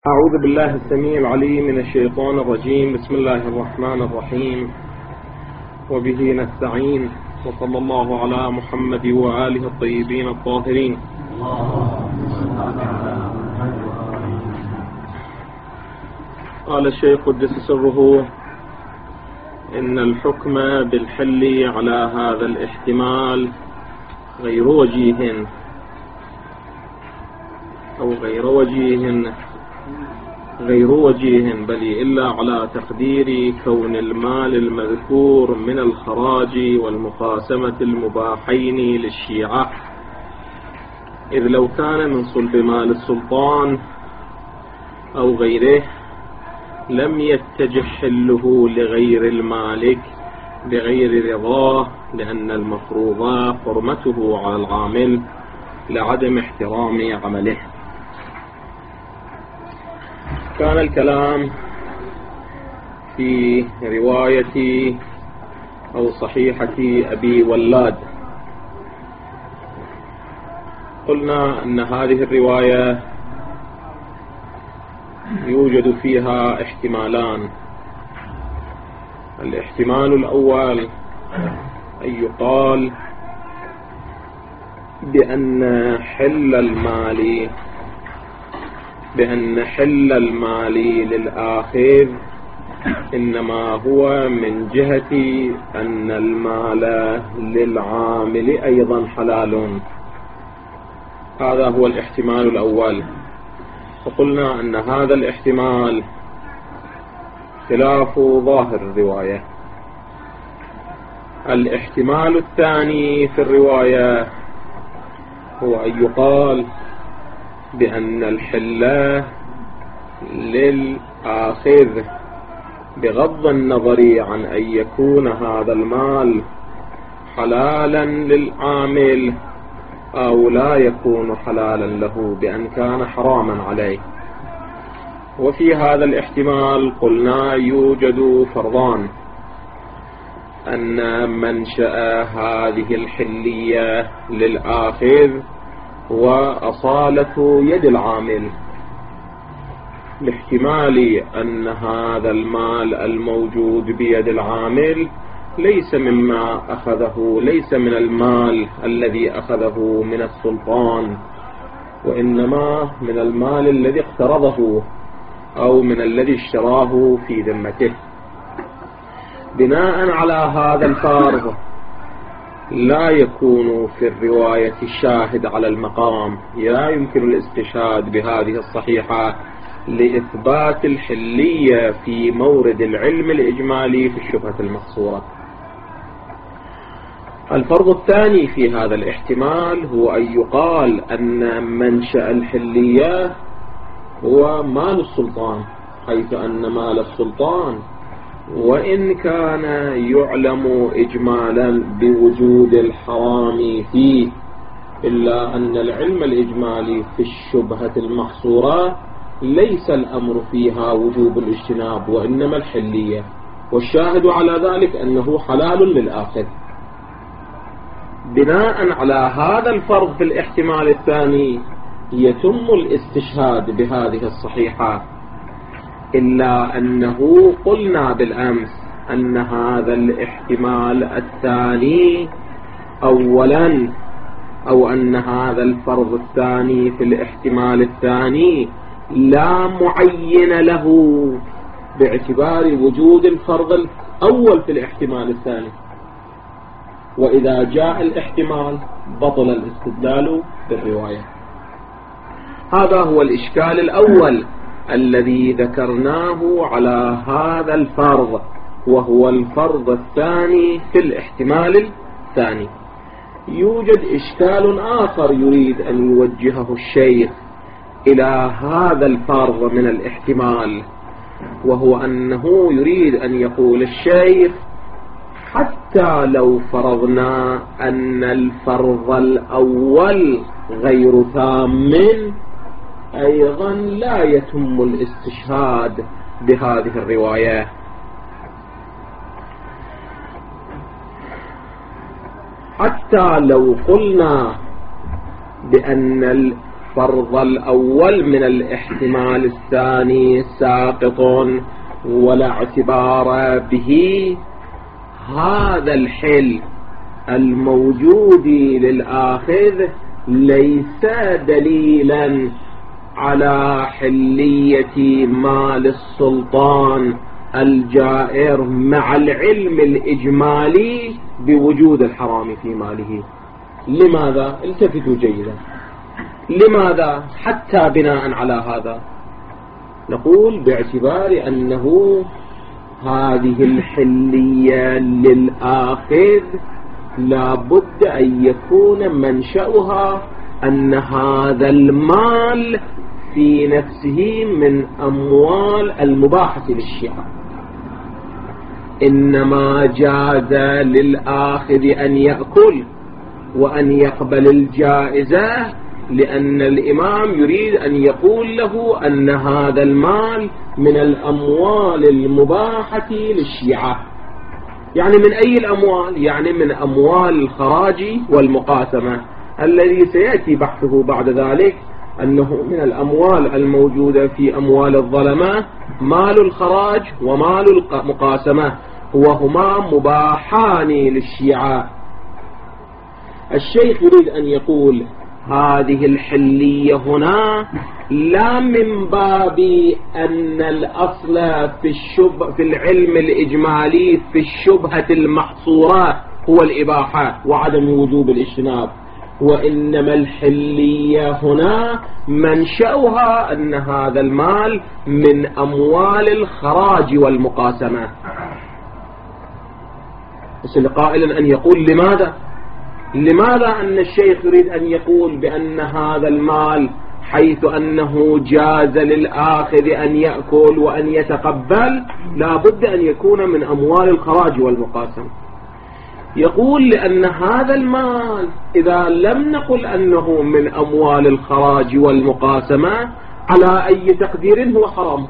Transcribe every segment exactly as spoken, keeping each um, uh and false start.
أعوذ بالله السميع العليم من الشيطان الرجيم. بسم الله الرحمن الرحيم، وبه نستعين، وصلى الله على محمد وآله الطيبين الطاهرين. قال الشيخ قدس سره: إن الحكم بالحل على هذا الاحتمال غير وجيه أو غير وجيه غير وجيه بل إلا على تقدير كون المال المذكور من الخراج والمقاسمة المباحين للشيعة، إذ لو كان من صلب مال السلطان أو غيره لم يتجه حله لغير المالك بغير رضاه، لأن المفروض حرمته على العامل لعدم احترام عمله. كان الكلام في رواية أو صحيحة أبي ولاد. قلنا أن هذه الرواية يوجد فيها احتمالان. الاحتمال الأول أن يقال بأن حل المال بأن حل المال للآخر إنما هو من جهة أن المال للعامل أيضا حلال. هذا هو الاحتمال الأول، وقلنا أن هذا الاحتمال خلاف ظاهر الرواية. الاحتمال الثاني في الرواية هو أن يقال بأن الحل للآخذ بغض النظر عن أن يكون هذا المال حلالا للعامل أو لا يكون حلالا له بأن كان حراما عليه. وفي هذا الاحتمال قلنا يوجد فرضان: أن منشأ هذه الحلية للآخذ وأصالة يد العامل، لاحتمال أن هذا المال الموجود بيد العامل ليس مما أخذه ليس من المال الذي أخذه من السلطان، وإنما من المال الذي اقترضه أو من الذي اشتراه في ذمته. بناء على هذا الفرض لا يكون في الرواية الشاهد على المقام، لا يمكن الاستشهاد بهذه الصحيحة لإثبات الحلية في مورد العلم الإجمالي في الشبهة المقصورة. الفرض الثاني في هذا الاحتمال هو أن يقال أن منشأ الحلية هو مال السلطان، حيث أن مال السلطان وإن كان يعلم إجمالا بوجود الحرام فيه، إلا أن العلم الإجمالي في الشبهة المحصورة ليس الأمر فيها وجوب الاجتناب وإنما الحلية، والشاهد على ذلك أنه حلال للآخر. بناء على هذا الفرض في الاحتمال الثاني يتم الاستشهاد بهذه الصحيحة، إلا أنه قلنا بالأمس أن هذا الاحتمال الثاني أولا أو أن هذا الفرض الثاني في الاحتمال الثاني لا معين له باعتبار وجود الفرض الأول في الاحتمال الثاني، وإذا جاء الاحتمال بطل الاستدلال بالرواية. هذا هو الإشكال الأول الذي ذكرناه على هذا الفرض، وهو الفرض الثاني في الاحتمال الثاني. يوجد إشكال آخر يريد أن يوجهه الشيخ إلى هذا الفرض من الاحتمال، وهو أنه يريد أن يقول الشيخ: حتى لو فرضنا أن الفرض الأول غير تام أيضا لا يتم الاستشهاد بهذه الرواية. حتى لو قلنا بأن فرض الأول من الاحتمال الثاني ساقط ولا اعتبار به. هذا الحل الموجود للآخذ ليس دليلا على حلية مال السلطان الجائر مع العلم الإجمالي بوجود الحرام في ماله. لماذا؟ التفتوا جيدا. لماذا؟ حتى بناء على هذا نقول باعتبار أنه هذه الحلية للآخذ لا بد أن يكون منشأها أن هذا المال في نفسه من أموال المباحة للشيعة، إنما جاز للآخذ أن يأكل وأن يقبل الجائزة لأن الإمام يريد أن يقول له أن هذا المال من الأموال المباحة للشيعة. يعني من أي الأموال؟ يعني من أموال الخراج والمقاسمة الذي سيأتي بحثه بعد ذلك، أنه من الأموال الموجودة في أموال الظلمة مال الخراج ومال المقاسمة وهما مباحان للشيعة. الشيخ يريد أن يقول هذه الحلية هنا لا من باب أن الأصل في الشبه في العلم الإجمالي في الشبهة المحصورة هو الإباحة وعدم وجوب الاجتناب، وإنما الحلية هنا منشأها أن هذا المال من أموال الخراج والمقاسمة. بس لقائل أن يقول لماذا؟ لماذا أن الشيخ يريد أن يقول بأن هذا المال حيث أنه جاز للآخذ أن يأكل وأن يتقبل لا بد أن يكون من أموال الخراج والمقاسمة؟ يقول لأن هذا المال إذا لم نقل أنه من أموال الخراج والمقاسمة على أي تقدير هو حرام،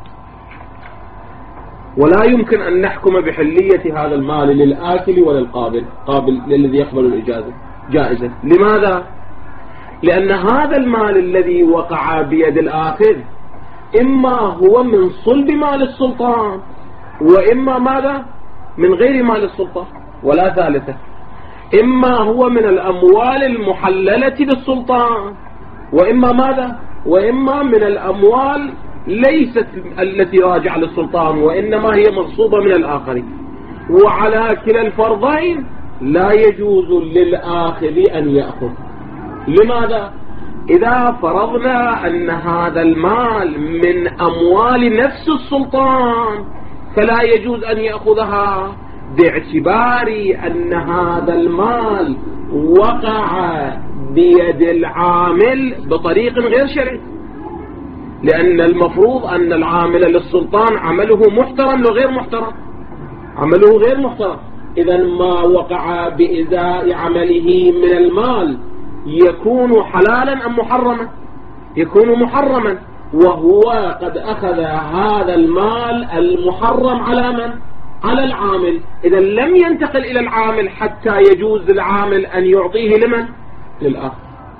ولا يمكن أن نحكم بحلية هذا المال للآكل ولا القابل قابل للذي يقبل الإجازة جائزة. لماذا؟ لأن هذا المال الذي وقع بيد الآخذ إما هو من صلب مال السلطان وإما ماذا؟ من غير مال السلطان، ولا ثالثة. إما هو من الأموال المحللة للسلطان وإما ماذا؟ وإما من الأموال ليست التي راجع للسلطان وإنما هي مغصوبة من الآخرين. وعلى كلا الفرضين لا يجوز للآخذ أن يأخذ. لماذا؟ إذا فرضنا أن هذا المال من أموال نفس السلطان فلا يجوز أن يأخذها باعتبار أن هذا المال وقع بيد العامل بطريق غير شرعي، لأن المفروض أن العامل للسلطان عمله محترم وغير محترم، عمله غير محترم. إذا ما وقع بإزاء عمله من المال يكون حلالا أم محرما؟ يكون محرما، وهو قد أخذ هذا المال المحرم على من؟ على العامل. إذا لم ينتقل إلى العامل حتى يجوز للعامل أن يعطيه لمن؟ للآخر.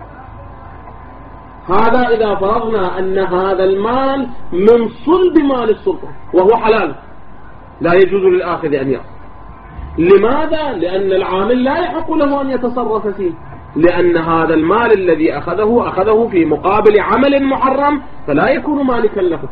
هذا إذا فرضنا أن هذا المال من صلب مال السلطان وهو حلال لا يجوز للآخذ أن يأخذ. لماذا؟ لأن العامل لا يحق له أن يتصرف فيه، لأن هذا المال الذي أخذه أخذه في مقابل عمل محرم فلا يكون مالكا له.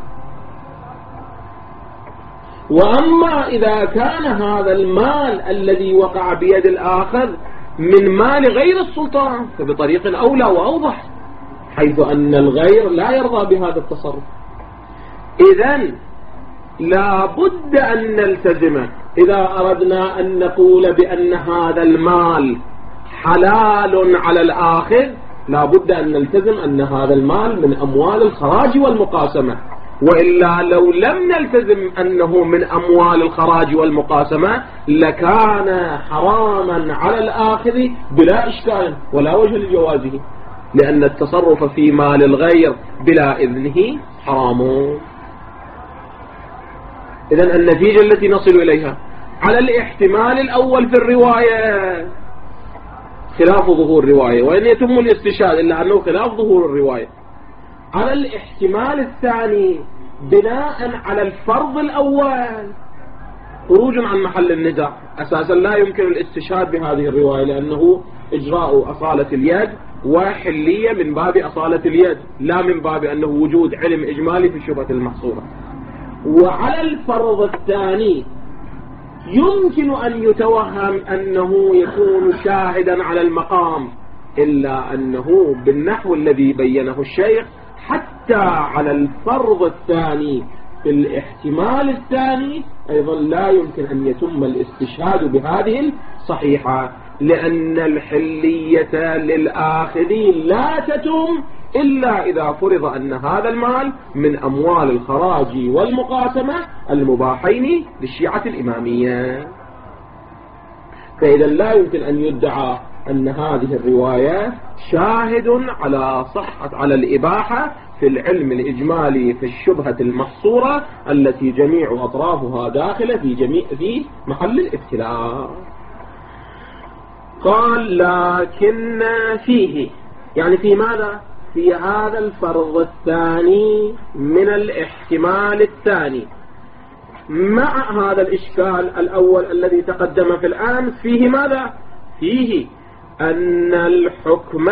وأما إذا كان هذا المال الذي وقع بيد الآخر من مال غير السلطان فبطريق أولى وأوضح، حيث أن الغير لا يرضى بهذا التصرف. إذن لا بد أن نلتزم إذا أردنا أن نقول بأن هذا المال حلال على الآخر، لا بد أن نلتزم أن هذا المال من أموال الخراج والمقاسمة، وإلا لو لم نلتزم أنه من أموال الخراج والمقاسمة لكان حراما على الآخر بلا إشكال ولا وجه لجوازه، لأن التصرف في مال الغير بلا إذنه حرام. إذن النتيجة التي نصل إليها على الاحتمال الأول في الرواية خلاف ظهور الرواية، وإن يتم الاستشهاد إلا أنه خلاف ظهور الرواية. على الاحتمال الثاني بناء على الفرض الأول خروج عن محل النزاع، أساسا لا يمكن الاستشهاد بهذه الرواية لأنه إجراء أصالة اليد وحلية من باب أصالة اليد، لا من باب أنه وجود علم إجمالي في الشبهة المحصورة. وعلى الفرض الثاني يمكن أن يتوهم أنه يكون شاهدا على المقام، إلا أنه بالنحو الذي بينه الشيخ حتى على الفرض الثاني في الاحتمال الثاني أيضا لا يمكن أن يتم الاستشهاد بهذه الصحيحة، لأن الحلية للآخذين لا تتم إلا إذا فرض أن هذا المال من أموال الخراج والمقاسمة المباحين للشيعة الإمامية. فإذا لا يمكن أن يدعى أن هذه الرواية شاهد على صحة على الإباحة في العلم الإجمالي في الشبهة المحصورة التي جميع أطرافها داخلة في جميع في محل الابتلاء. قال لكن فيه، يعني في ماذا؟ في هذا الفرض الثاني من الاحتمال الثاني مع هذا الإشكال الأول الذي تقدم في الآن، فيه ماذا؟ فيه أن الحكم،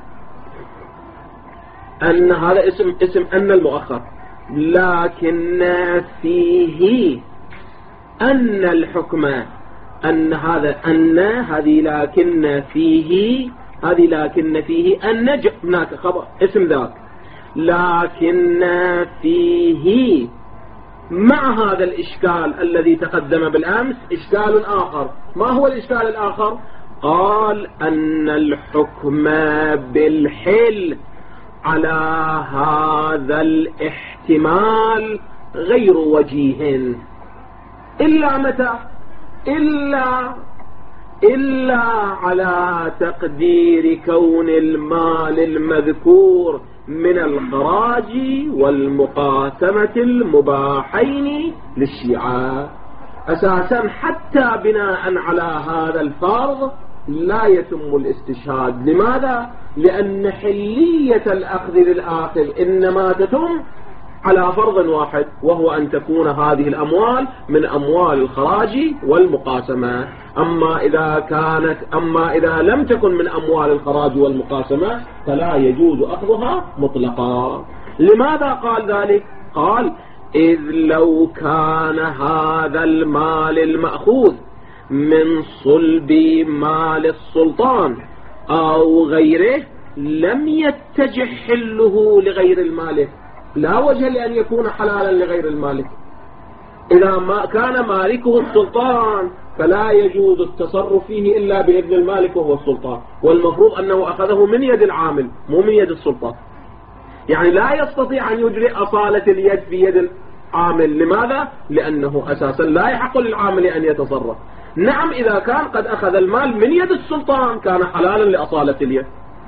أن هذا اسم اسم أن المؤخر، لكن فيه أن الحكم، أن هذا أن هذه لكن فيه هذه لكن فيه أن هناك خبر اسم ذاك، لكن فيه مع هذا الإشكال الذي تقدم بالأمس إشكال آخر. ما هو الإشكال الآخر؟ قال أن الحكم بالحل على هذا الاحتمال غير وجيه إلا متى؟ إلا إلا على تقدير كون المال المذكور من الخراج والمقاسمة المباحين للشيعة. أساسا حتى بناء على هذا الفرض لا يتم الاستشهاد. لماذا؟ لأن حلية الأخذ للآخذ إنما تتم على فرض واحد، وهو أن تكون هذه الأموال من أموال الخراج والمقاسمة. أما إذا كانت أما إذا لم تكن من أموال الخراج والمقاسمة فلا يجوز أخذها مطلقا. لماذا قال ذلك؟ قال إذ لو كان هذا المال المأخوذ من صلب مال السلطان أو غيره لم يتجه حله لغير المالك، لا وجه لأن يكون حلالا لغير المالك. إذا ما كان مالكه السلطان فلا يجوز التصرف فيه إلا بإذن المالك وهو السلطان، والمفروض أنه أخذه من يد العامل مو من يد السلطان. يعني لا يستطيع أن يجري أصالة اليد في يد العامل. لماذا؟ لأنه أساسا لا يحق للعامل أن يتصرف. نعم إذا كان قد أخذ المال من يد السلطان كان حلالا لأصالة اليد.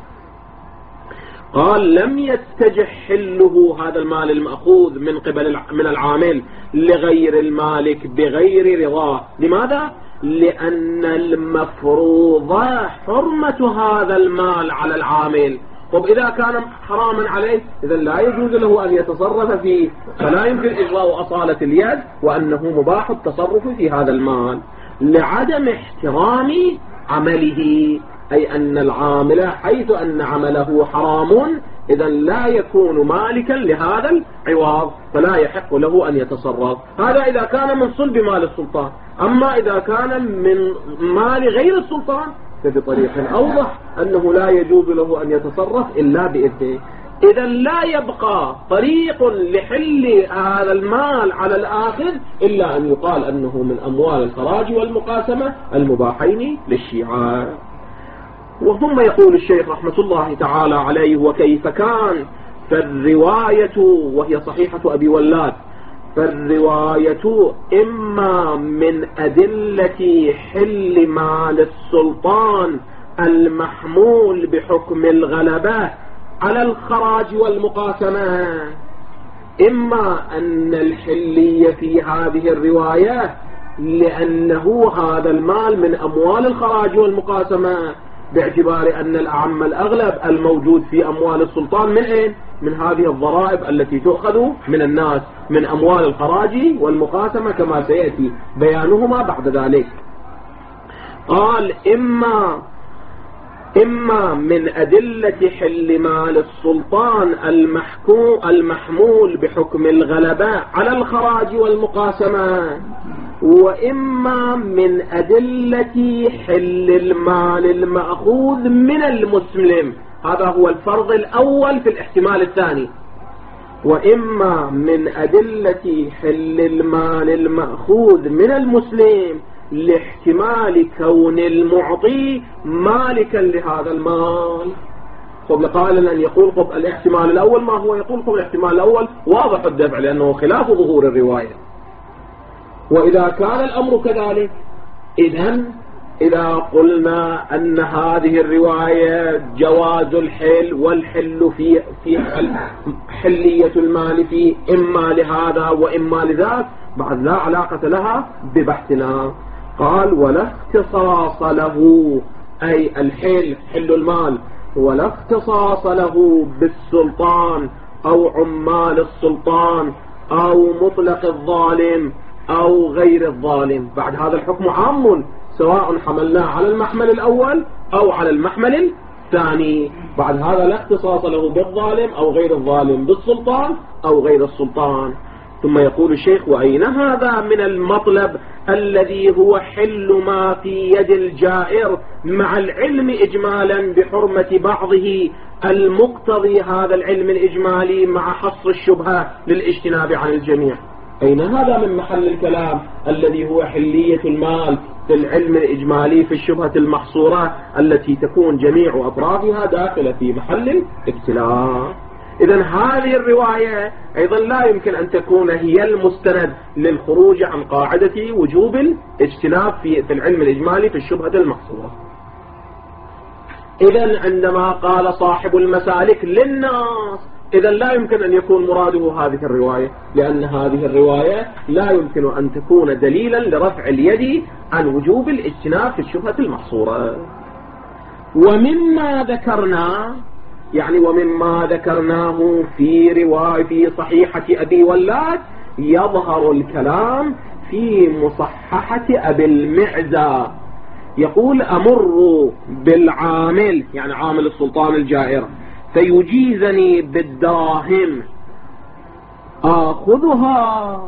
قال لم يتجه حله هذا المال المأخوذ من قبل من العامل لغير المالك بغير رضاه. لماذا؟ لأن المفروض حرمة هذا المال على العامل. طب إذا كان حراما عليه إذا لا يجوز له أن يتصرف فيه، فلا يمكن إجراء أصالة اليد وأنه مباح التصرف في هذا المال لعدم احترام عمله، أي أن العامل حيث أن عمله حرام إذا لا يكون مالكا لهذا العوض فلا يحق له أن يتصرف. هذا إذا كان من صلب مال السلطان. أما إذا كان من مال غير السلطان فبطريق أوضح أنه لا يجوز له أن يتصرف إلا بإذنه. إذا لا يبقى طريق لحل هذا المال على الآخذ إلا أن يقال أنه من أموال الخراج والمقاسمة المباحين للشيعة. وثم يقول الشيخ رحمة الله تعالى عليه وكيف كان، فالرواية وهي صحيحة أبي ولاد، فالرواية إما من أدلة حل مال السلطان المحمول بحكم الغلبة على الخراج والمقاسمة، إما أن الحلية في هذه الرواية لأنه هذا المال من أموال الخراج والمقاسمة باعتبار أن الأعم الأغلب الموجود في أموال السلطان من أين؟ من هذه الضرائب التي تؤخذ من الناس من أموال الخراج والمقاسمة كما سيأتي بيانهما بعد ذلك. قال إما إما من أدلة حل مال السلطان المحمول بحكم الغلبة على الخراج والمقاسمة، وإما من أدلة حل المال المأخوذ من المسلم. هذا هو الفرض الأول في الاحتمال الثاني. وإما من أدلة حل المال المأخوذ من المسلم لاحتمال كون المعطي مالكا لهذا المال. قبل قائل أن يقول قبل الاحتمال الأول ما هو، يقول قبل الاحتمال الأول واضح الدفع لأنه خلاف ظهور الرواية. وإذا كان الأمر كذلك، إذن إذا قلنا أن هذه الرواية جواز الحل والحل في في حلية المال في إما لهذا وإما لذاك بعد لا علاقة لها ببحثنا. قال ولا اختصاص له، أي الحل حل المال ولا اختصاص له بالسلطان أو عمال السلطان أو مطلق الظالم أو غير الظالم. بعد هذا الحكم عام سواء حملناه على المحمل الأول أو على المحمل الثاني. بعد هذا لا اختصاص له بالظالم أو غير الظالم، بالسلطان أو غير السلطان. ثم يقول الشيخ وأين هذا من المطلب الذي هو حل ما في يد الجائر مع العلم إجمالا بحرمة بعضه المقتضي هذا العلم الإجمالي مع حصر الشبهة للاجتناب عن الجميع. أين هذا من محل الكلام الذي هو حلية المال في العلم الإجمالي في الشبهة المحصورة التي تكون جميع أطرافها داخلة في محل الاختلاف. إذن هذه الرواية أيضا لا يمكن أن تكون هي المستند للخروج عن قاعدة وجوب الاجتناب في العلم الإجمالي في الشبهة المحصورة. إذن عندما قال صاحب المسالك للناس، إذن لا يمكن أن يكون مراده هذه الرواية، لأن هذه الرواية لا يمكن أن تكون دليلا لرفع اليد عن وجوب الاجتناب في الشبهة المحصورة. ومما ذكرنا، يعني ومما ذكرناه في رواية في صحيحة أبي ولاد يظهر الكلام في مصححة أبي المعزى. يقول أمر بالعامل، يعني عامل السلطان الجائر، فيجيزني بالدراهم آخذها؟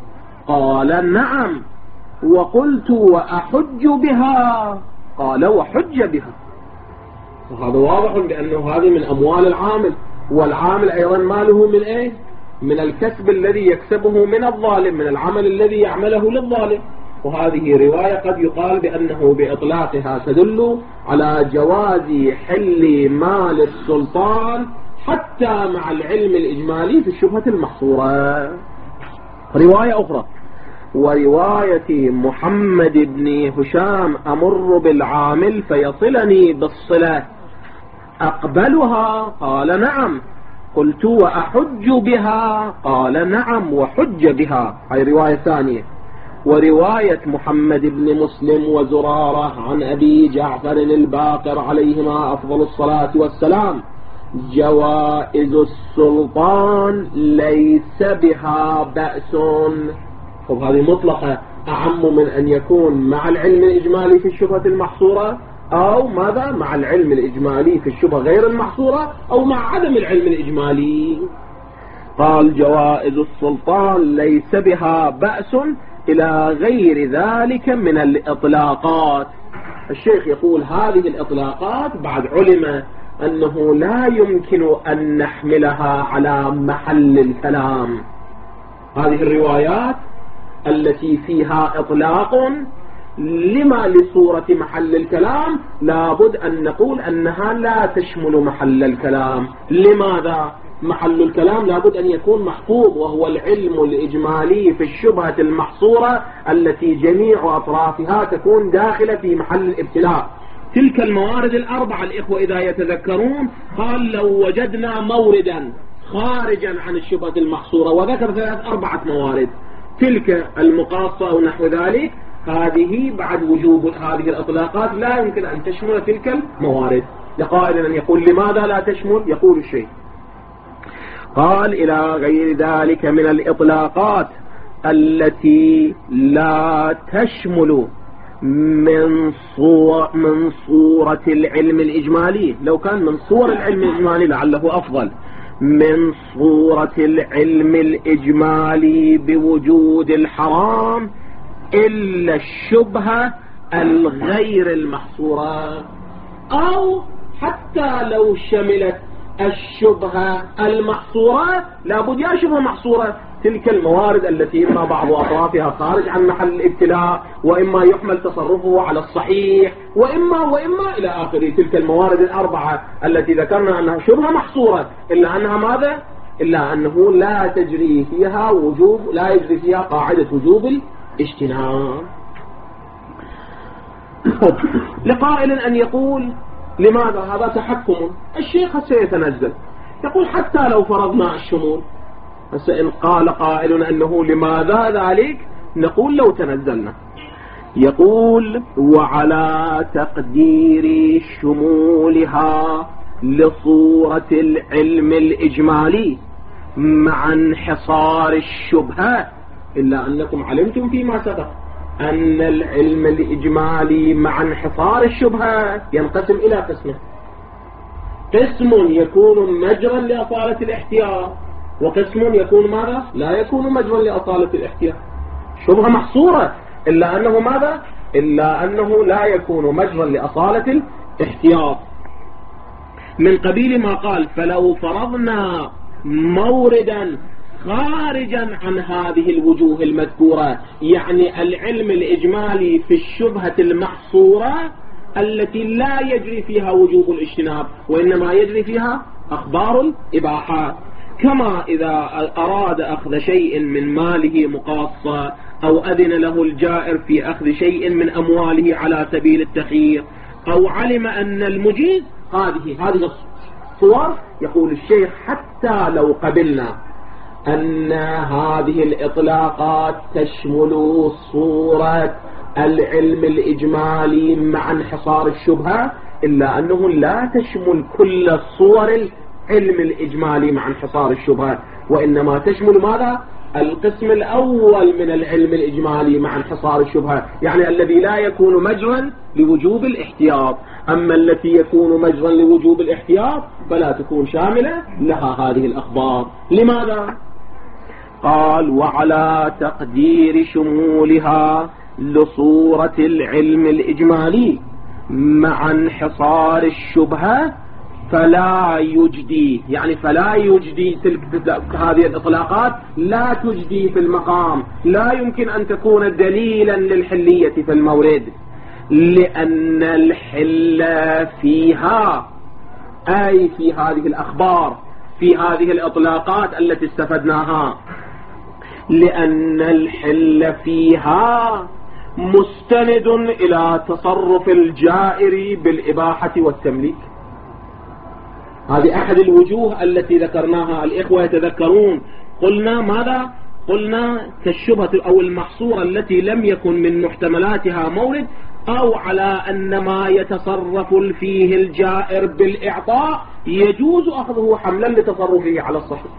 قال نعم. وقلت وأحج بها؟ قال وحج بها. وهذا واضح بأنه هذه من أموال العامل، والعامل أيضا ماله من إيه؟ من الكسب الذي يكسبه من الظالم، من العمل الذي يعمله للظالم. وهذه رواية قد يقال بأنه بإطلاقها تدل على جواز حل مال السلطان حتى مع العلم الإجمالي في الشبهة المحصورة. رواية أخرى، ورواية محمد بن هشام أمر بالعامل فيصلني بالصلة أقبلها؟ قال نعم. قلت وأحج بها؟ قال نعم وحج بها. هاي رواية ثانية. ورواية محمد بن مسلم وزرارة عن أبي جعفر الباقر عليهما أفضل الصلاة والسلام جوائز السلطان ليس بها بأس. وهذه مطلقة أعم من أن يكون مع العلم الإجمالي في الشبهة المحصورة أو ماذا مع العلم الإجمالي في الشبهة غير المحصورة أو مع عدم العلم الإجمالي. قال جوائز السلطان ليس بها بأس إلى غير ذلك من الإطلاقات. الشيخ يقول هذه الإطلاقات بعد علم أنه لا يمكن أن نحملها على محل الكلام. هذه الروايات التي فيها إطلاق لما لصورة محل الكلام لابد أن نقول أنها لا تشمل محل الكلام. لماذا؟ محل الكلام لابد أن يكون محفوظ، وهو العلم الإجمالي في الشبهة المحصورة التي جميع أطرافها تكون داخلة في محل الابتلاء. تلك الموارد الأربعة الإخوة إذا يتذكرون قال لو وجدنا موردا خارجا عن الشبهة المحصورة، وذكر ثلاث أربعة موارد، تلك المقاصة أو نحو ذلك، هذه بعد وجوب هذه الإطلاقات لا يمكن أن تشمل تلك الموارد. لقائل أن يقول لماذا لا تشمل؟ يقول الشيء قال إلى غير ذلك من الإطلاقات التي لا تشمل من صور من صورة العلم الإجمالي. لو كان من صور العلم الإجمالي لعله أفضل. من صورة العلم الإجمالي بوجود الحرام إلا الشبهة الغير المحصورة، أو حتى لو شملت الشبهة المحصورة لابد يا شبهة محصورة تلك الموارد التي إما بعض أطرافها خارج عن محل الابتلاء، وإما يحمل تصرفه على الصحيح، وإما وإما إلى آخره. تلك الموارد الأربعة التي ذكرنا أنها شبهة محصورة، إلا أنها ماذا؟ إلا أنه لا تجري فيها وجوب لا يجري فيها قاعدة وجوب الاجتناب. لقائل أن يقول لماذا هذا تحكم؟ الشيخ سيتنزل يقول حتى لو فرضنا الشمول، فإن قال قائل أنه لماذا ذلك؟ نقول لو تنزلنا. يقول وعلى تقدير شمولها لصورة العلم الإجمالي مع انحصار الشبهة، إلا أنكم علمتم فيما سبق أن العلم الإجمالي مع انحصار الشبهة ينقسم إلى قسمين. قسم يكون مجرا لأصالة الاحتياط، وقسم يكون ماذا؟ لا يكون مجرا لأصالة الاحتياط. شبهة محصورة إلا أنه ماذا؟ إلا أنه لا يكون مجرا لأصالة الاحتياط، من قبيل ما قال فلو فرضنا موردا خارجا عن هذه الوجوه المذكورة، يعني العلم الإجمالي في الشبهة المحصورة التي لا يجري فيها وجوب الاجتناب وإنما يجري فيها أخبار الإباحات، كما إذا أراد أخذ شيء من ماله مقاصة أو أذن له الجائر في أخذ شيء من أمواله على سبيل التخيير، أو علم أن المجيز هذه هذه الصور. يقول الشيخ حتى لو قبلنا أن هذه الإطلاقات تشمل صورة العلم الإجمالي مع انحصار الشبهة، إلا أنه لا تشمل كل صور العلم الإجمالي مع انحصار الشبهة، وإنما تشمل ماذا؟ القسم الأول من العلم الإجمالي مع انحصار الشبهة، يعني الذي لا يكون مجرا لوجوب الاحتياط. أما التي يكون مجرا لوجوب الاحتياط فلا تكون شاملة لها هذه الأخبار. لماذا؟ قال وعلى تقدير شمولها لصورة العلم الإجمالي مع انحصار الشبهة فلا يجدي، يعني فلا يجدي تلك هذه الإطلاقات لا تجدي في المقام، لا يمكن أن تكون دليلا للحلية في المورد، لأن الحل فيها أي في هذه الأخبار في هذه الإطلاقات التي استفدناها، لأن الحل فيها مستند إلى تصرف الجائر بالإباحة والتمليك. هذه أحد الوجوه التي ذكرناها، الإخوة يتذكرون. قلنا ماذا؟ قلنا كالشبهة أو المحصورة التي لم يكن من محتملاتها مورد، أو على أن ما يتصرف فيه الجائر بالإعطاء يجوز أخذه حملا لتصرفه على الصحيح.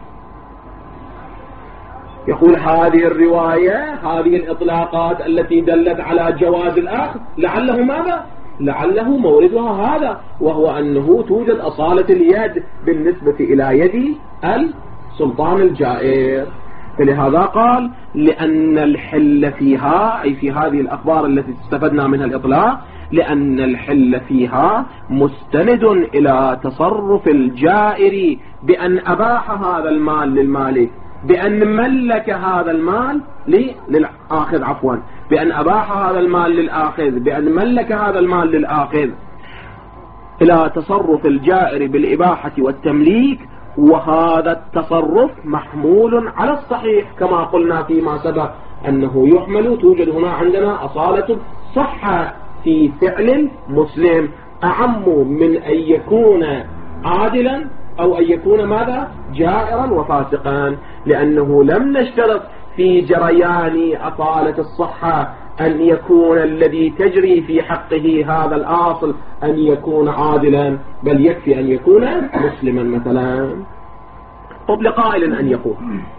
يقول هذه الرواية هذه الإطلاقات التي دلت على جواز الأخذ لعله ماذا؟ لعله موردها هذا، وهو أنه توجد أصالة اليد بالنسبة إلى يد السلطان الجائر. فلهذا قال لأن الحل فيها أي في هذه الأخبار التي استفدنا منها الإطلاق، لأن الحل فيها مستند إلى تصرف الجائر بأن أباح هذا المال للمالك، بأن ملك هذا المال للآخذ عفوا بأن أباح هذا المال للآخذ، بأن ملك هذا المال للآخذ، إلى تصرف الجائر بالإباحة والتمليك. وهذا التصرف محمول على الصحيح كما قلنا فيما سبق أنه يحمل، توجد هنا عندنا أصالة صحة في فعل مسلم أعم من أن يكون عادلا أو أن يكون ماذا؟ جائرا وفاسقا، لأنه لم نشترط في جريان أصالة الصحة أن يكون الذي تجري في حقه هذا الأصل أن يكون عادلا، بل يكفي أن يكون مسلما مثلا. طب لقائل أن يقول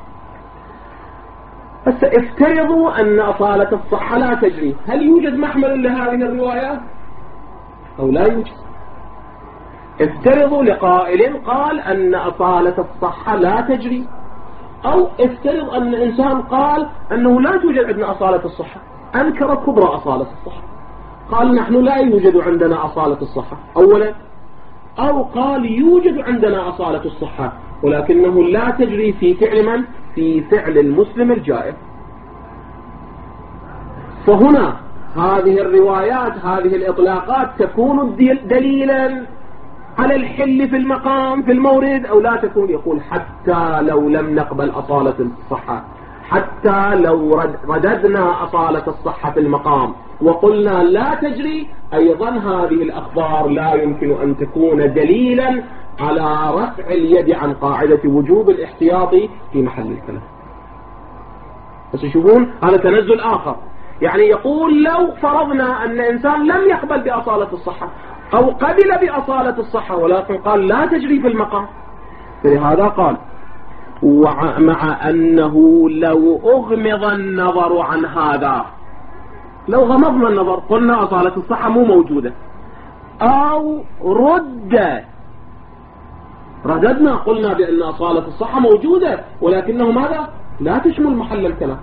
بس افترضوا أن أصالة الصحة لا تجري، هل يوجد محمل لهذه الروايات أو لا يوجد؟ افترضوا لقائل قال أن أصالة الصحة لا تجري، أو افترض أن إنسان قال أنه لا توجد عندنا أصالة الصحة، أنكر كبرى أصالة الصحة، قال نحن لا يوجد عندنا أصالة الصحة أولا، أو قال يوجد عندنا أصالة الصحة ولكنه لا تجري في فعل من؟ في فعل المسلم الجائر. فهنا هذه الروايات هذه الإطلاقات تكون دليلا على الحل في المقام في المورد أو لا تكون؟ يقول حتى لو لم نقبل أصالة الصحة، حتى لو رددنا أصالة الصحة في المقام وقلنا لا تجري، أيضا هذه الأخبار لا يمكن أن تكون دليلا على رفع اليد عن قاعدة وجوب الاحتياطي في محل الكلام. بس يشوفون هذا تنزل آخر، يعني يقول لو فرضنا أن إنسان لم يقبل بأصالة الصحة أو قبل بأصالة الصحة ولكن قال لا تجري في المقام، فلهذا قال ومع أنه لو أغمض النظر عن هذا، لو غمضنا النظر قلنا أصالة الصحة مو موجودة، أو رد رددنا قلنا بأن أصالة الصحة موجودة ولكنه ماذا؟ لا تشمل محل الكلام.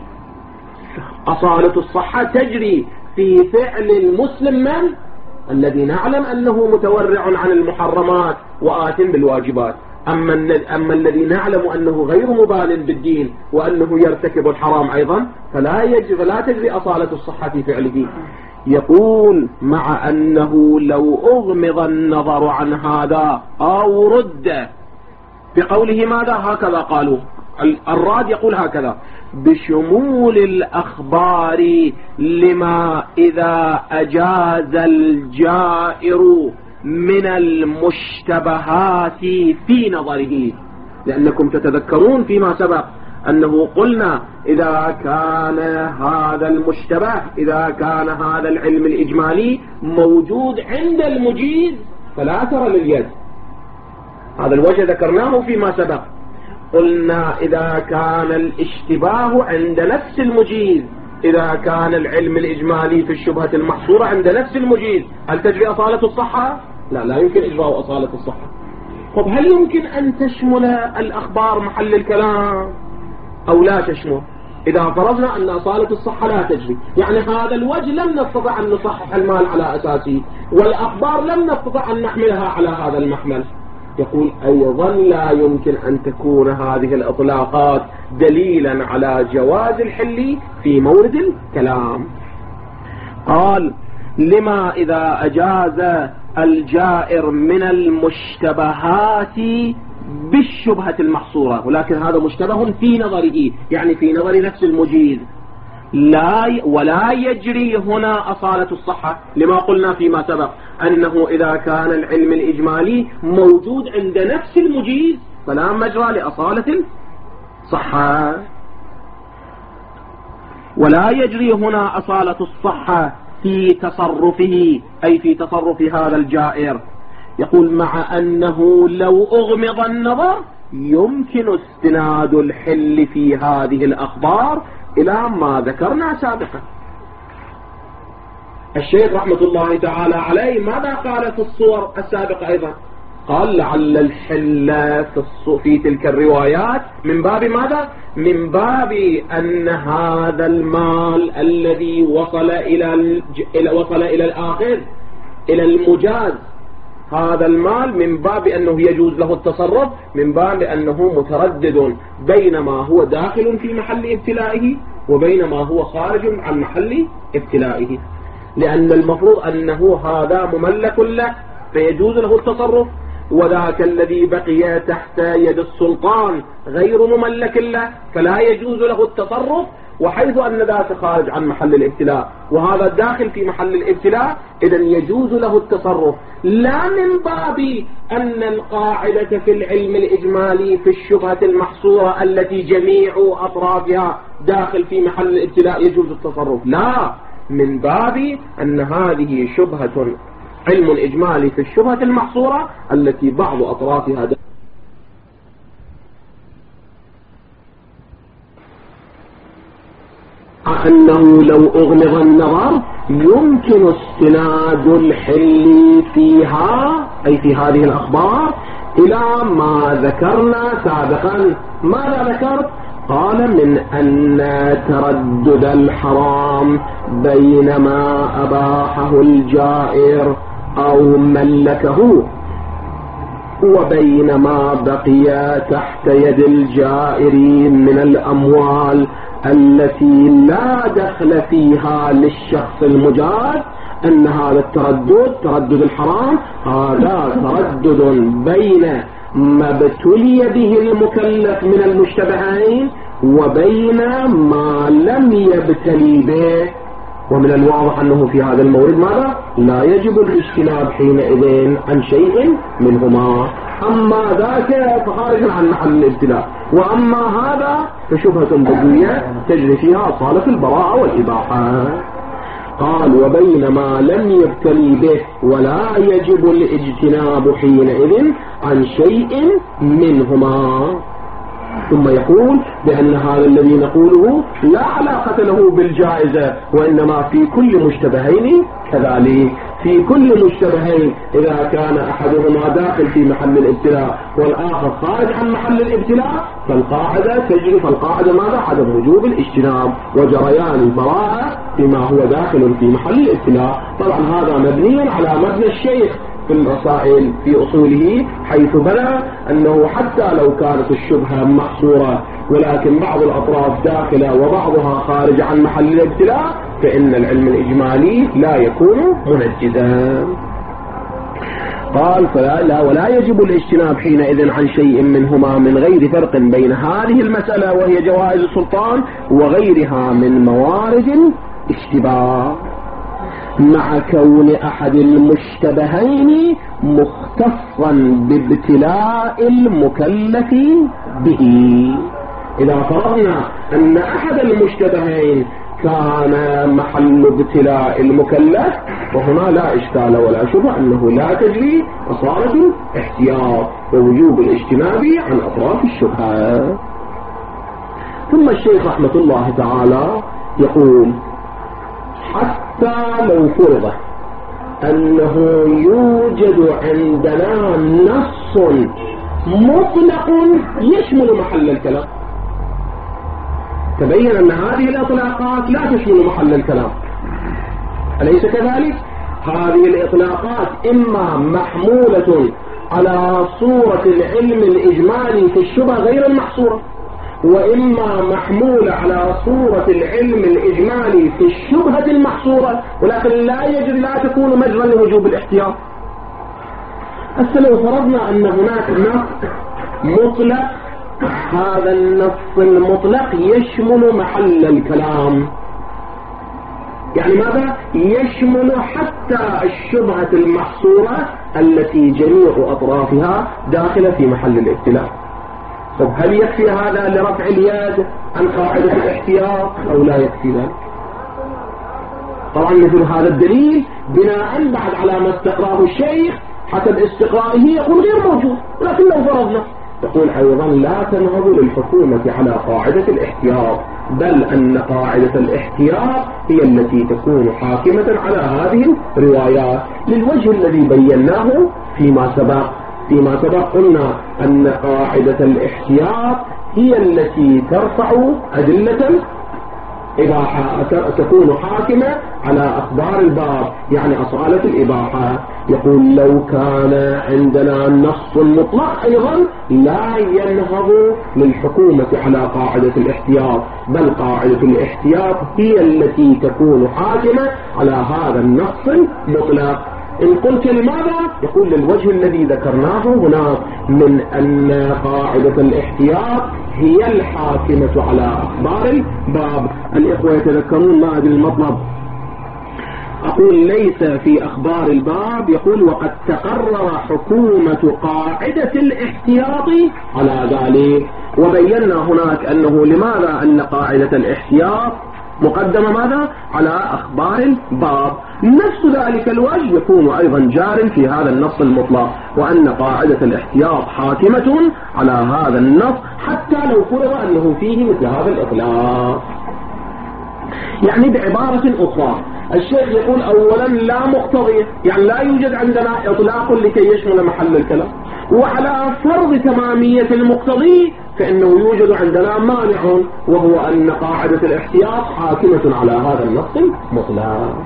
أصالة الصحة تجري في فعل المسلم من؟ الذي نعلم أنه متورع عن المحرمات وآت بالواجبات، أما, أما الذي نعلم أنه غير مبال بالدين وأنه يرتكب الحرام أيضا فلا, يجري فلا تجري أصالة الصحة في فعله. يقول مع أنه لو أغمض النظر عن هذا أو رد، بقوله ماذا؟ هكذا قالوا الراد يقول هكذا بشمول الأخبار لما إذا أجاز الجائر من المشتبهات في نظره. لأنكم تتذكرون فيما سبق أنه قلنا إذا كان هذا المشتبه، إذا كان هذا العلم الإجمالي موجود عند المجيز فلا ترى لليد، هذا الوجه ذكرناه فيما سبق. قلنا إذا كان الاشتباه عند نفس المجيز، إذا كان العلم الإجمالي في الشبهة المحصورة عند نفس المجيز، هل تجري أصالة الصحة؟ لا، لا يمكن إجراء أصالة الصحة. طب هل يمكن أن تشمل الأخبار محل الكلام أو لا تشمل؟ إذا فرضنا أن أصالة الصحة لا تجري، يعني هذا الوجه لم نستطع أن نصحح المال على أساسه، والأخبار لم نستطع أن نحملها على هذا المحمل. يقول أيضا لا يمكن أن تكون هذه الإطلاقات دليلا على جواز الحل في مورد الكلام. قال لما إذا أجاز الجائر من المشتبهات بالشبهة المحصورة، ولكن هذا مشتبه في نظره، يعني في نظر نفس المجيز، لا ولا يجري هنا أصالة الصحة، لما قلنا فيما سبق أنه إذا كان العلم الإجمالي موجود عند نفس المجيز فلا مجرى لأصالة الصحة. ولا يجري هنا أصالة الصحة في تصرفه، أي في تصرف هذا الجائر. يقول مع أنه لو أغمض النظر يمكن استناد الحل في هذه الأخبار إلى ما ذكرنا سابقا. الشيخ رحمة الله تعالى عليه ماذا قال في الصور السابقة أيضا؟ قال لعل الحل في, في تلك الروايات من باب ماذا؟ من باب أن هذا المال الذي وصل إلى, الج... وصل إلى الآخر إلى المجاز، هذا المال من باب أنه يجوز له التصرف، من باب أنه متردد بين ما هو داخل في محل ابتلائه وبين ما هو خارج عن محل ابتلائه، لأن المفروض أنه هذا مملك له فيجوز له التصرف، وذاك الذي بقي تحت يد السلطان غير مملك له فلا يجوز له التصرف، وحيث أن ذاك خارج عن محل الابتلاء وهذا داخل في محل الابتلاء، إذن يجوز له التصرف، لا من باب أن القاعدة في العلم الإجمالي في الشبهة المحصورة التي جميع أطرافها داخل في محل الابتلاء يجوز التصرف، لا، من باب أن هذه شبهة علم إجمالي في الشبهة المحصورة التي بعض أطرافها داخل. أنه لو أغلظ النظر يمكن استناد الحل فيها، أي في هذه الأخبار، إلى ما ذكرنا سابقا. ماذا ذكرت؟ قال من أن تردد الحرام بينما أباحه الجائر أو ملكه وبينما بقي تحت يد الجائر من الأموال التي لا دخل فيها للشخص المجاز، أن هذا التردد تردد الحرام هذا تردد بين ما ابتلي به المكلف من المشتبهين وبين ما لم يبتلي به. ومن الواضح أنه في هذا المورد ماذا؟ لا يجب الاجتناب حينئذ عن شيء منهما، أما ذاك فخارج عن محل الابتلاء، وأما هذا فشبهة بدوية تجري فيها أصالة البراءة والإباحة. قال وبينما لم يبتلي به ولا يجب الاجتناب حينئذ عن شيء منهما. ثم يقول بأن هذا الذي نقوله لا علاقة له بالجائزة، وإنما في كل مشتبهين كذلك، في كل مشتبهين إذا كان أحدهما داخل في محل الابتلاء والآخر خارج عن محل الابتلاء فالقاعدة تجري، فالقاعدة ماذا؟ عدم وجوب الاجتناب وجريان البراءة فيما هو داخل في محل الابتلاء. طبعا هذا مبني على مبنى الشيخ في الرسائل في أصوله، حيث بنى أنه حتى لو كانت الشبهة محصورة ولكن بعض الأطراف داخلة وبعضها خارج عن محل الابتلاء فإن العلم الإجمالي لا يكون منجزا. قال فلا لا ولا يجب الاجتناب حينئذ عن شيء منهما من غير فرق بين هذه المسألة وهي جوائز السلطان وغيرها من موارد اشتباه، مع كون أحد المشتبهين مختصا بابتلاء المكلف به. إذا فرضنا أن أحد المشتبهين كان محل ابتلاء المكلف وهنا لا إشكال ولا شبهة أنه لا تجري أصالة الاحتياط ووجوب الاجتناب عن أطراف الشبهة. ثم الشيخ رحمة الله تعالى يقول حتى لو فرض أنه يوجد عندنا نص مطلق يشمل محل الكلام، تبين أن هذه الإطلاقات لا تشمل محل الكلام، أليس كذلك؟ هذه الإطلاقات إما محمولة على صورة العلم الإجمالي في الشبه غير المحصورة، وإما محمولة على صورة العلم الإجمالي في الشبهة المحصورة، ولكن لا يجري لا تكون مجرى لوجوب الاحتياط. هسه لو فرضنا أن هناك نص مطلق، هذا النص المطلق يشمل محل الكلام، يعني ماذا؟ يشمل حتى الشبهة المحصورة التي جميع أطرافها داخلة في محل الابتلاء. طب هل يكفي هذا لرفع اليد عن قاعدة الاحتياط أو لا يكفي ذلك؟ طبعا مثل هذا الدليل بناء بعد على ما استقراه الشيخ حسب استقرائه يقول غير موجود، ولكن لو فرضنا يقول أيضا لا تنهض للحكومة على قاعدة الاحتياط، بل أن قاعدة الاحتياط هي التي تكون حاكمة على هذه الروايات للوجه الذي بيناه فيما سبق. فيما سبق قلنا أن قاعدة الاحتياط هي التي ترفع أدلة إباحة، تكون حاكمة على أخبار الباب، يعني أصالة الإباحة. يقول لو كان عندنا نص مطلق أيضا لا ينهض للحكومة على قاعدة الاحتياط، بل قاعدة الاحتياط هي التي تكون حاكمة على هذا النص المطلق. إن قلت لماذا؟ يقول للوجه الذي ذكرناه هنا من أن قاعدة الاحتياط هي الحاكمة على أخبار الباب. الإخوة يتذكرون ما أدري المطلب، أقول ليس في أخبار الباب، يقول وقد تقرر حكومة قاعدة الاحتياط على ذلك. وبينا هناك أنه لماذا أن قاعدة الاحتياط مقدمة ماذا على أخبار الباب. نفس ذلك الوجه يكون أيضا جار في هذا النص المطلق، وأن قاعدة الاحتياط حاكمة على هذا النص حتى لو فرض أنه فيه مثل هذا الإطلاق. يعني بعبارة أخرى الشيخ يقول أولا لا مقتضية، يعني لا يوجد عندنا إطلاق لكي يشمل محل الكلام، وعلى فرض تمامية المقتضي فإنه يوجد عندنا مانع، وهو أن قاعدة الاحتياط حاكمة على هذا النص المطلق.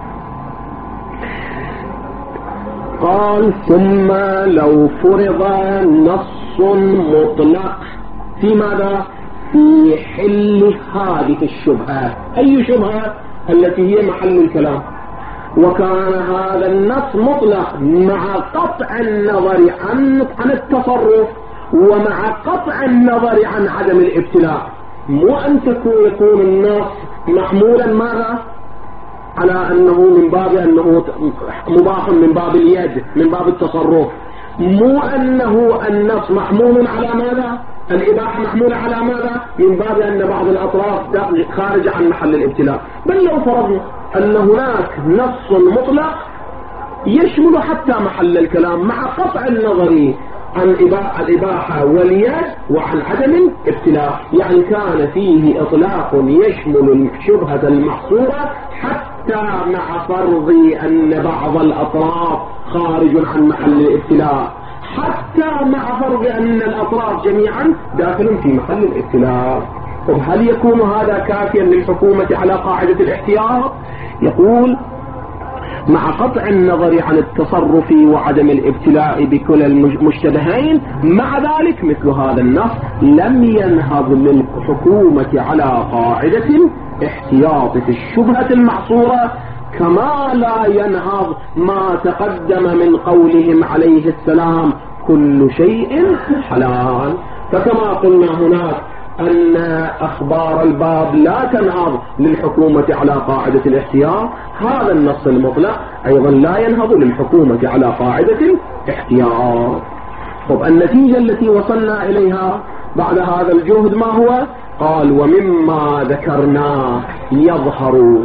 قال ثم لو فرض نص مطلق في ماذا؟ في حل هذه الشبهة. أي شبهة؟ التي هي محل الكلام. وكان هذا النص مطلق مع قطع النظر عن عن التصرف، ومع قطع النظر عن عدم الابتلاء. مو أن تكون يكون النص محمولا ماذا على أنه من باب أنه مباح من باب اليد من باب التصرف، مو أنه النص محمول على ماذا الإباحة محمولة على ماذا من باب أن بعض الأطراف خارج عن محل الابتلاء. بل لو فرضنا أن هناك نص مطلق يشمل حتى محل الكلام مع قطع النظر عن الإباحة واليد وعن عدم الابتلاء، يعني كان فيه إطلاق يشمل الشبهة المحصورة حتى مع فرض أن بعض الأطراف خارج عن محل الابتلاء، حتى مع فرض أن الأطراف جميعا داخل في محل الابتلاء. هل يكون هذا كافيا للحكومة على قاعدة الاحتياط؟ يقول مع قطع النظر عن التصرف وعدم الابتلاء بكل المشتبهين، مع ذلك مثل هذا النص لم ينهض للحكومة على قاعدة احتياط في الشبهة المعصورة، كما لا ينهض ما تقدم من قولهم عليه السلام كل شيء حلال. فكما قلنا هناك أن أخبار الباب لا تنهض للحكومة على قاعدة الاحتياط، هذا النص المطلق أيضا لا ينهض للحكومة على قاعدة الاحتياط. طب النتيجة التي وصلنا إليها بعد هذا الجهد ما هو؟ قال ومما ذكرنا يظهر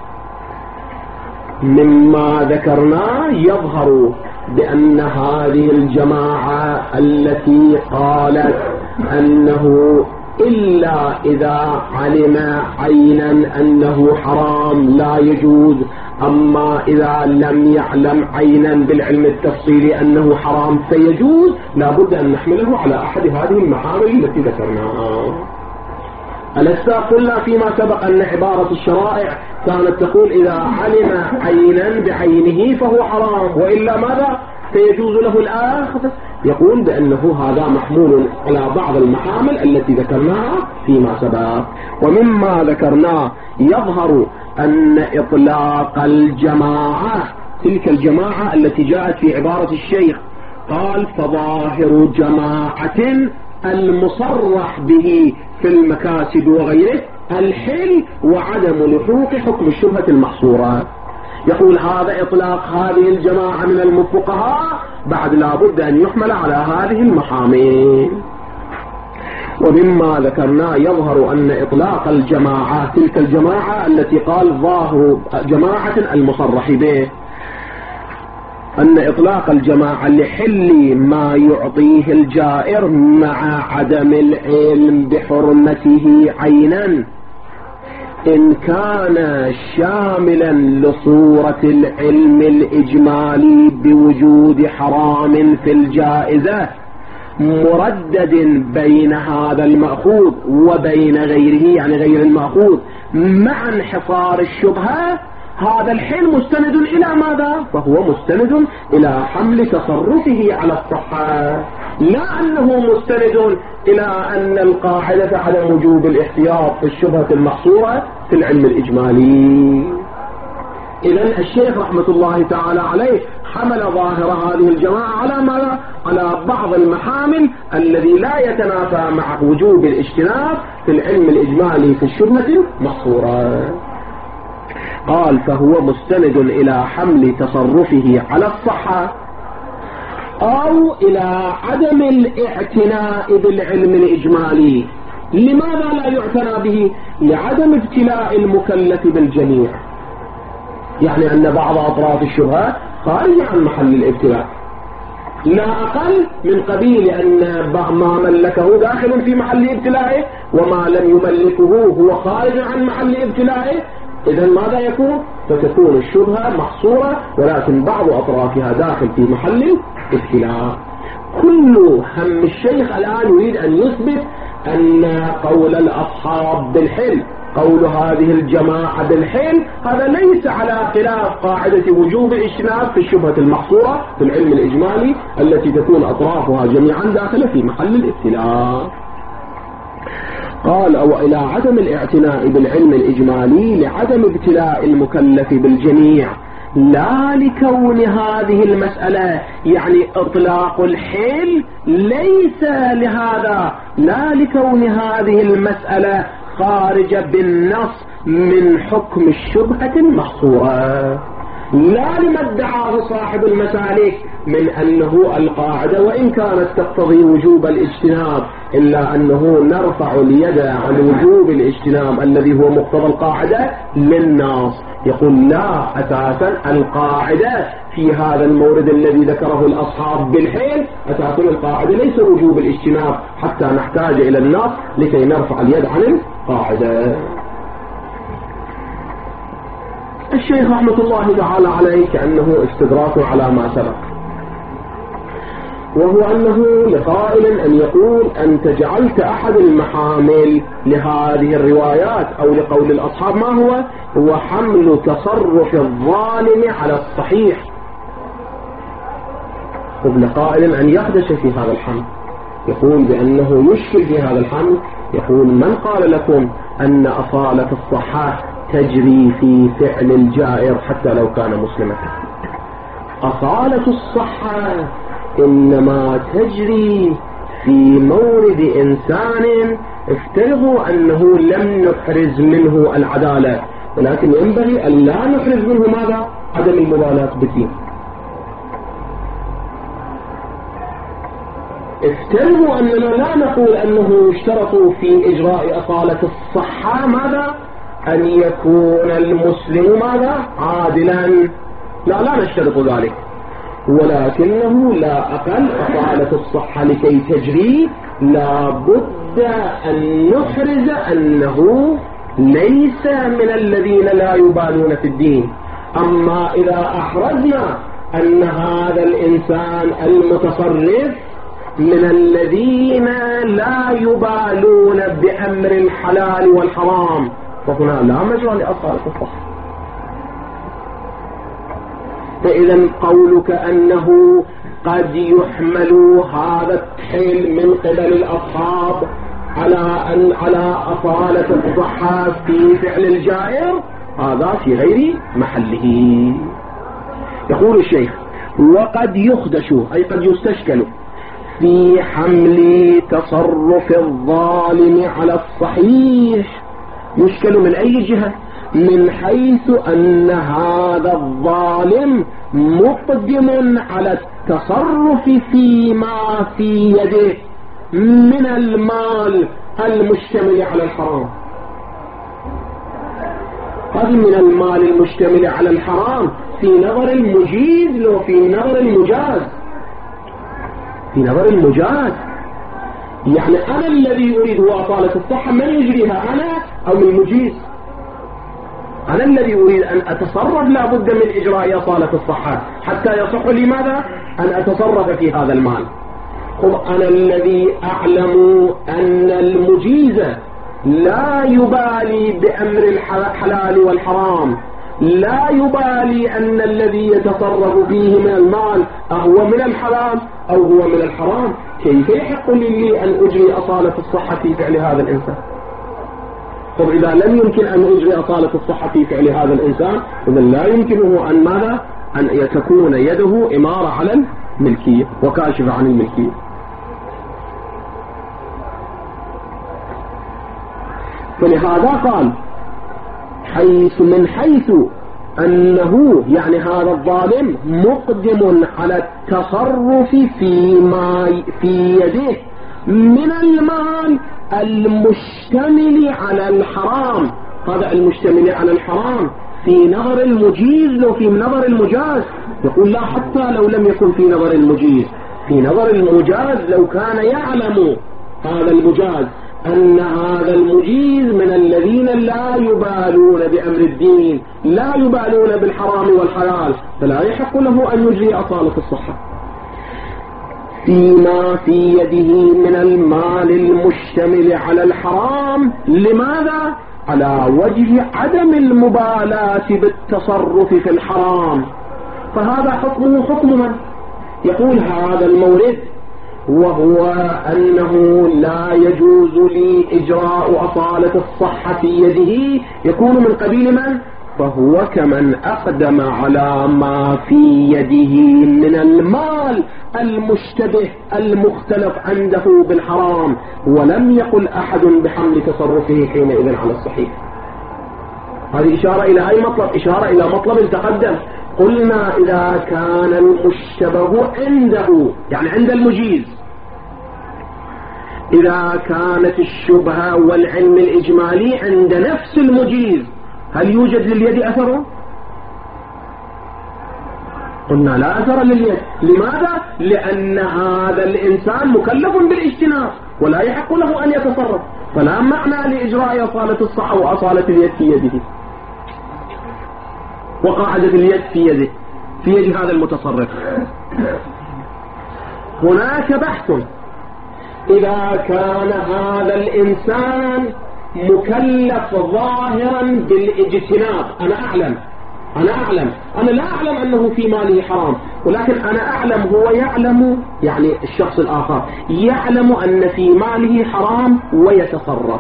مما ذكرنا يظهر بأن هذه الجماعة التي قالت أنه إلا إذا علم عينا أنه حرام لا يجوز، أما إذا لم يعلم عينا بالعلم التفصيلي أنه حرام سيجوز، لا بد أن نحمله على أحد هذه المحامل التي ذكرناها. ألسا قلنا فيما سبق أن عبارة الشرائع كانت تقول إذا علم عينا بعينه فهو حرام، وإلا ماذا سيجوز له الآخذ؟ يقول بأنه هذا محمول على بعض المحامل التي ذكرناها فيما سبق. ومما ذكرناه يظهر أن إطلاق الجماعة، تلك الجماعة التي جاءت في عبارة الشيخ قال فظاهر جماعة المصرح به في المكاسب وغيره الحل وعدم لحوق حكم الشبهة المحصورة. يقول هذا إطلاق هذه الجماعة من الفقهاء بعد لا بد أن يحمل على هذه المحامل. ومما ذكرنا يظهر أن إطلاق الجماعة، تلك الجماعة التي قال ظاهر جماعة المصرح به، أن إطلاق الجماعة لحل ما يعطيه الجائر مع عدم العلم بحرمته عينا إن كان شاملا لصورة العلم الإجمالي بوجود حرام في الجائزة مردد بين هذا المأخوذ وبين غيره، يعني غير المأخوذ، مع انحصار الشبهة، هذا الحل مستند إلى ماذا؟ فهو مستند إلى حمل تصرفه على الصحة، لا أنه مستند إلى أن القاعدة على وجوب الاحتياط في الشبهة المحصورة في العلم الإجمالي. إذن الشيخ رحمة الله تعالى عليه حمل ظاهر هذه الجماعة على ماذا؟ على بعض المحامل الذي لا يتنافى مع وجوب الاجتناب في العلم الإجمالي في الشبهة المحصورة. قال فهو مستند إلى حمل تصرفه على الصحة أو إلى عدم الاعتناء بالعلم الإجمالي. لماذا لا يعتنى به؟ لعدم ابتلاء المكلف بالجميع، يعني أن بعض أطراف الشبهات خارج عن محل الابتلاء، لا أقل من قبيل أن ما ملكه داخل في محل ابتلائه وما لم يملكه هو خارج عن محل ابتلائه. إذن ماذا يكون؟ فتكون الشبهة محصورة ولكن بعض أطرافها داخل في محل ابتلاء. كل هم الشيخ الآن يريد أن يثبت أن قول الأصحاب بالحل، قول هذه الجماعة بالحل، هذا ليس على خلاف قاعدة وجوب الاجتناب في الشبهة المحصورة في العلم الإجمالي التي تكون أطرافها جميعا داخلة في محل الابتلاء. قال أو إلى عدم الاعتناء بالعلم الإجمالي لعدم ابتلاء المكلف بالجميع، لا لكون هذه المسألة يعني إطلاق الحل ليس لهذا، لا لكون هذه المسألة خارجة بالنص من حكم الشبهة المحصورة، لا لما ادعاه صاحب المسالك من أنه القاعدة وإن كانت تقتضي وجوب الاجتناب إلا أنه نرفع اليد عن وجوب الاجتناب الذي هو مقتضى القاعدة للناس. يقول لا، أساسا القاعدة في هذا المورد الذي ذكره الأصحاب بالحيل أساسا القاعدة ليس وجوب الاجتناب حتى نحتاج إلى النص لكي نرفع اليد عن القاعدة. الشيخ رحمة الله تعالى عليه كأنه استدراك على ما سبق، وهو أنه لقائل أن يقول أنت جعلت أحد المحامل لهذه الروايات أو لقول الأصحاب ما هو؟ هو حمل تصرف الظالم على الصحيح. لقائل أن يخدش في هذا الحمل، يقول بأنه يشكل في هذا الحمل، يقول من قال لكم أن أصالة الصحة تجري في فعل الجائر حتى لو كان مسلما؟ أصالة الصحة إنما تجري في مورد إنسان افترضوا أنه لم نحرز منه العدالة، ولكن ينبغي أن لا نحرز منه ماذا؟ عدم المبالاة بالدين. افترضوا أننا لا نقول أنه اشترطوا في إجراء أصالة الصحة ماذا؟ أن يكون المسلم ماذا؟ عادلا، لا لا نشترط ذلك، ولكنه لا أقل أصالة الصحة لكي تجري لا بد أن نحرز أنه ليس من الذين لا يبالون في الدين. أما إذا أحرزنا أن هذا الإنسان المتصرف من الذين لا يبالون بأمر الحلال والحرام فهنا لا مجال لأصالة الصحة. فإذا قولك أنه قد يحمل هذا التحيل من قبل الأصحاب على أن على أصالة الصحة في فعل الجائر هذا في غير محله. يقول الشيخ وقد يخدش أي قد يستشكل في حمل تصرف الظالم على الصحيح. يشكل من أي جهة؟ من حيث أن هذا الظالم مقدم على التصرف فيما في يده من المال المشتمل على الحرام. هذا من المال المشتمل على الحرام في نظر المجيز لو في نظر المجاز، في نظر المجاز يعني أنا الذي أريد هو أصالة الصحة، من يجريها أنا أو المجيز؟ أنا الذي أريد أن أتصرف لا بد من إجراء أصالة الصحة حتى يصح لي ماذا؟ أن أتصرف في هذا المال. أنا الذي أعلم أن المجيز لا يبالي بأمر الحلال والحرام، لا يبالي أن الذي يتصرف فيه من المال أهو من الحلال أو هو من الحرام، كيف يحق لي أن أجري أصالة الصحة في فعل هذا الإنسان؟ طب إذا لم يمكن أن أجري أصالة الصحة في فعل هذا الإنسان إذا لا يمكنه أن ماذا؟ أن تكون يده إمارة على ملكية وكاشفة عن الملكية. فلهذا قال حيث من حيث أنه يعني هذا الظالم مقدم على التصرف فيما في يده من المال المشتمل على الحرام. هذا المشتمل على الحرام في نظر المجيز لو في نظر المجاز، يقول لا حتى لو لم يكن في نظر المجيز، في نظر المجاز لو كان يعلم هذا المجاز أن هذا المجيز من الذين لا يبالون بأمر الدين، لا يبالون بالحرام والحلال، فلا يحق له أن يجري أصالة الصحة فيما في يده من المال المشتمل على الحرام. لماذا؟ على وجه عدم المبالاة بالتصرف في الحرام. فهذا حكمه حكم من؟ يقول هذا المورد وهو أنه لا يجوز لي إجراء أصالة الصحة في يده، يكون من قبيل من؟ فهو كمن أقدم على ما في يده من المال المشتبه المختلف عنده بالحرام، ولم يقل أحد بحمل تصرفه حينئذ على الصحيح. هذه إشارة إلى أي مطلب؟ إشارة إلى مطلب تقدم. قلنا إذا كان المشتبه عنده يعني عند المجيز، إذا كانت الشبهة والعلم الإجمالي عند نفس المجيز، هل يوجد لليد أثره؟ قلنا لا أثر لليد. لماذا؟ لأن هذا الإنسان مكلف بالاجتناب ولا يحق له أن يتصرف، فلا معنى لإجراء أصالة الصحة وأصالة اليد في يده وقاعدة اليد في يده في يد هذا المتصرف. هناك بحث إذا كان هذا الإنسان مكلف ظاهرا بالاجتناب. أنا أعلم أنا أعلم أنا لا أعلم أنه في ماله حرام، ولكن أنا أعلم هو يعلم، يعني الشخص الآخر يعلم أن في ماله حرام ويتصرف.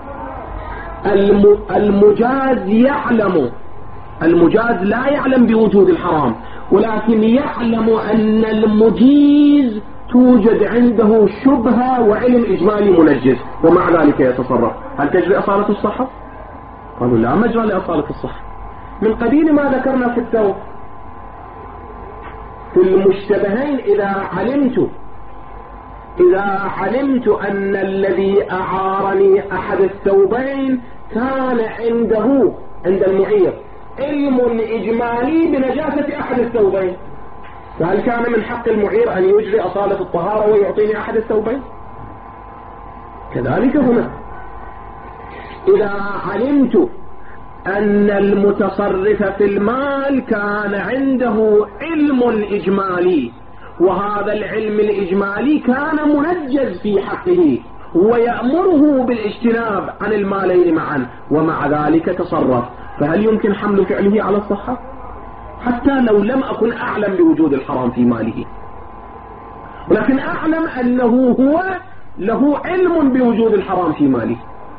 المجاز يعلم، المجاز لا يعلم بوجود الحرام، ولكن يعلم أن المجيز توجد عنده شبهة وعلم إجمالي منجز، ومع ذلك يتصرف. هل تجري أصالة الصحة؟ قالوا لا مجرى لأصالة الصحة، من قبيل ما ذكرنا في التوبة في المشتبهين. إذا علمت إذا علمت أن الذي أعارني أحد الثوبين كان عنده عند المعير علم إجمالي بنجاسة أحد الثوبين، فهل كان من حق المعير أن يجري أصالة الطهارة ويعطيني أحد الثوبين؟ كذلك هنا إذا علمت أن المتصرف في المال كان عنده علم إجمالي، وهذا العلم الإجمالي كان منجز في حقه ويأمره بالاجتناب عن المالين معا، ومع ذلك تصرف، فهل يمكن حمل فعله على الصحة؟ حتى لو لم أكن أعلم بوجود الحرام في ماله، ولكن أعلم أنه هو له علم بوجود الحرام في ماله.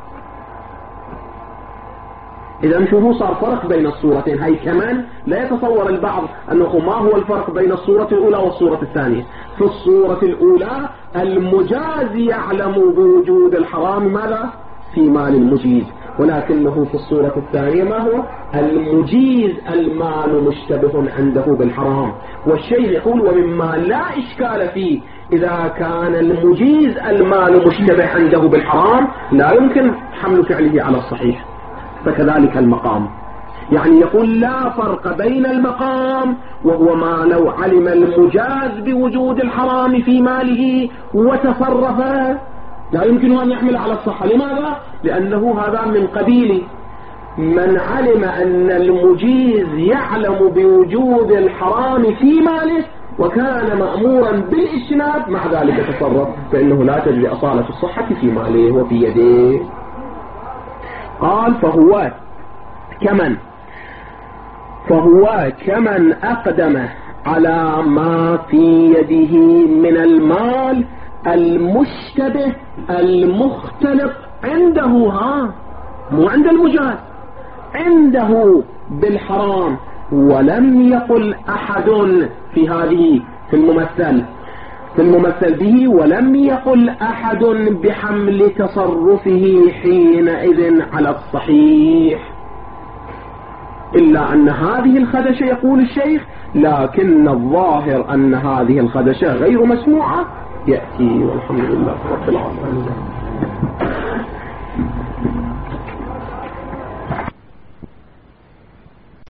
إذا شوفوا صار فرق بين الصورتين. هاي كمان لا يتصور البعض أنه ما هو الفرق بين الصورة الأولى والصورة الثانية. في الصورة الأولى المجاز يعلم بوجود الحرام ماذا؟ في مال المجيز، ولكنه في الصورة الثانية ما هو؟ المجيز المال مشتبه عنده بالحرام. والشيء يقول ومما لا إشكال فيه إذا كان المجيز المال مشتبه عنده بالحرام لا يمكن حمل فعله على الصحيح، فكذلك المقام. يعني يقول لا فرق بين المقام وهو ما لو علم المجاز بوجود الحرام في ماله وتصرف لا يمكن أن يحمل على الصحة. لماذا؟ لأنه هذا من قبيل من علم أن المجيز يعلم بوجود الحرام في ماله وكان مأمورا بالاجتناب، مع ذلك تصرف، فإنه لا تجري أصالة الصحة في ماله وفي يده. قال فهو كمن فهو كمن أقدم على ما في يده من المال المشتبه المختلف عنده، ها مو عند المجاز، عنده بالحرام، ولم يقل أحد في هذه في الممثل في الممثل به، ولم يقل أحد بحمل تصرفه حينئذ على الصحيح، إلا أن هذه الخدشة يقول الشيخ لكن الظاهر أن هذه الخدشة غير مسموعة يأتي، والحمد لله رب العالمين.